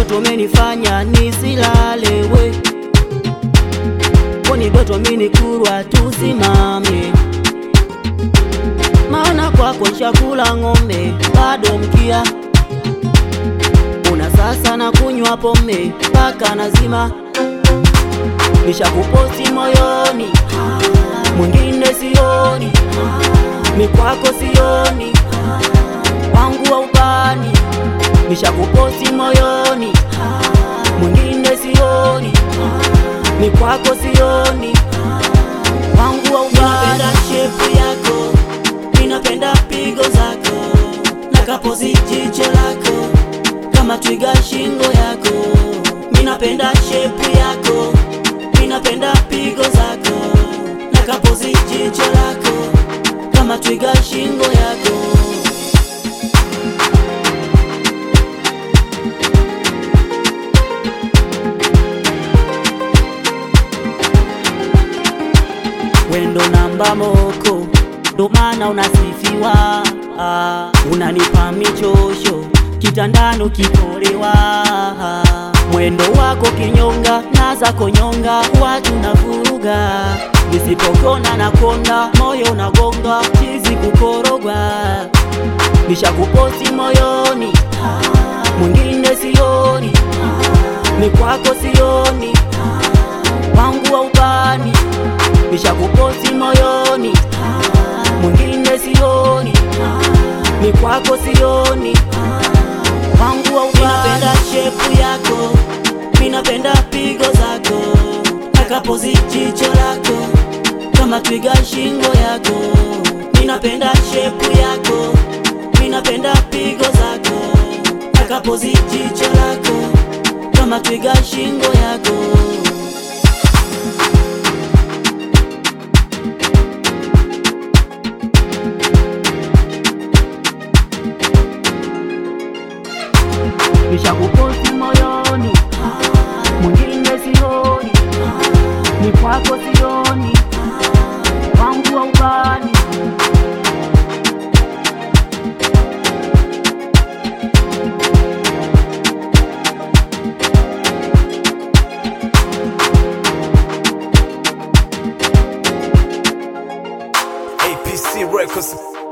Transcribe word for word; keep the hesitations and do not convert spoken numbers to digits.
Doto menifanya nisilale we, koni doto mini kurwa tusimame. Maana kwako chakula ngombe bado mkia, una sasa na kunywa pombe paka nazima. Nisha kuposti moyoni, mwingine sioni, mikwako sioni, wangu wa ubani. Nisha kuposti moyoni, mwingine sioni, mikwako sioni, wangu wa ubani. Minapenda shape yako, minapenda pigo zako, nakapozi jicho lako kama twiga shingo yako. Minapenda shape yako, minapenda pigo zako, nakapozi jicho lako kama twiga shingo yako. Wendo namba moko, ndo maana unasifiwa. ah, Unanipa michosho, kitandano kitolewa. Mwendo wako kinyonga, naza konyonga, watu na furuga. Nisipokona na konda, moyo na gonga, chizi kukorogwa. Nisha kuposti moyoni, mwingine sioni, mikwako sioni, wangu wa ubani. Nisha kuposti moyoni, mwingine sioni, mikwako sioni, wangu wa ubani. Minapenda shape yako, minapenda pigo zako, nakapozi jicho lako kama twiga shingo yako. Minapenda shape yako, minapenda pigo zako, nakapozi jicho lako kama twiga shingo yako. Nisha kuposti moyoni, mwingine sioni, mikwako sioni, wangu wa ubani. A P C Records.